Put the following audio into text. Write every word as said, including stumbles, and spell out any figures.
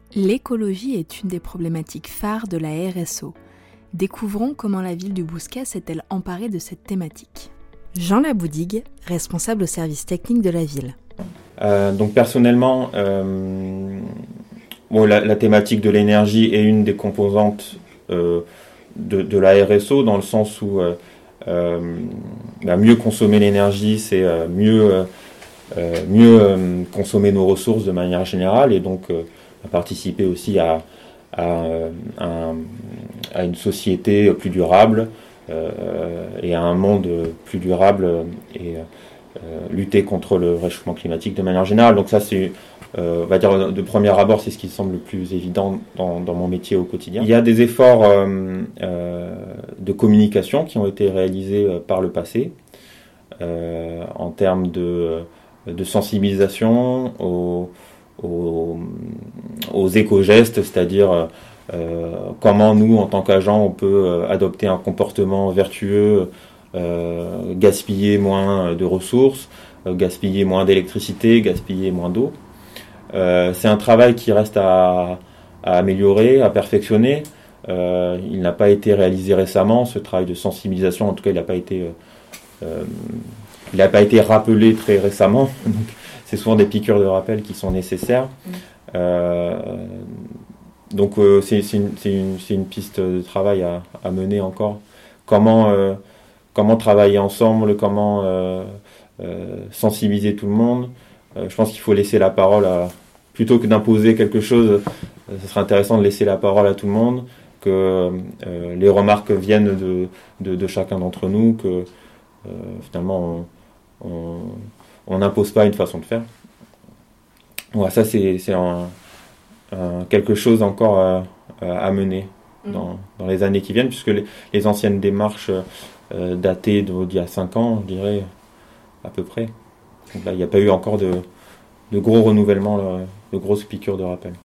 L'écologie est une des problématiques phares de la R S O. Découvrons comment la ville du Bouscat s'est-elle emparée de cette thématique. Jean Laboudigue, responsable au service technique de la ville. Euh, donc personnellement, euh, bon, la, la thématique de l'énergie est une des composantes euh, de, de la R S O, dans le sens où euh, euh, bah, mieux consommer l'énergie, c'est euh, mieux, euh, mieux euh, consommer nos ressources de manière générale, et donc euh, participer aussi à, à, à, à une société plus durable euh, et à un monde plus durable et euh, lutter contre le réchauffement climatique de manière générale. Donc ça, c'est, euh, on va dire, de premier abord, c'est ce qui semble le plus évident dans, dans mon métier au quotidien. Il y a des efforts euh, euh, de communication qui ont été réalisés par le passé euh, en termes de, de sensibilisation aux Aux, aux éco-gestes, c'est-à-dire euh, comment nous, en tant qu'agents, on peut euh, adopter un comportement vertueux, euh, gaspiller moins de ressources, euh, gaspiller moins d'électricité, gaspiller moins d'eau. Euh, c'est un travail qui reste à, à améliorer, à perfectionner. Euh, il n'a pas été réalisé récemment, ce travail de sensibilisation, en tout cas, il n'a pas été, euh, il n'a pas été rappelé très récemment. C'est souvent des piqûres de rappel qui sont nécessaires. Euh, donc euh, c'est, c'est, une, c'est, une, c'est une piste de travail à, à mener encore. Comment, euh, comment travailler ensemble, comment euh, euh, sensibiliser tout le monde. Euh, je pense qu'il faut laisser la parole à... Plutôt que d'imposer quelque chose, euh, ce serait intéressant de laisser la parole à tout le monde, que euh, les remarques viennent de, de, de chacun d'entre nous, que euh, finalement on... on on n'impose pas une façon de faire. Voilà, ça c'est, c'est un, un, quelque chose encore à, à mener dans, mmh. dans les années qui viennent, puisque les, les anciennes démarches euh, datées d'il y a cinq ans, je dirais, à peu près. Donc là, il n'y a pas eu encore de, de gros renouvellements, de grosses piqûres de rappel.